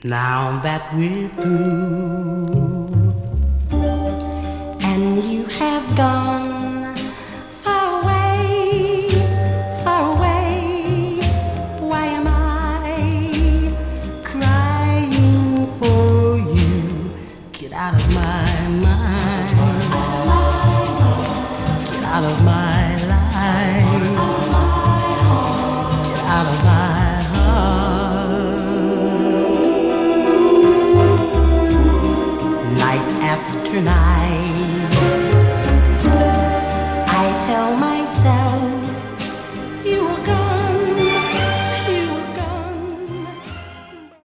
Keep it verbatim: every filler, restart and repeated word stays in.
Now that we're through and you have gone far away, far away, why am I crying for you? Get out of my mind, get out of my life, get out of my night after night.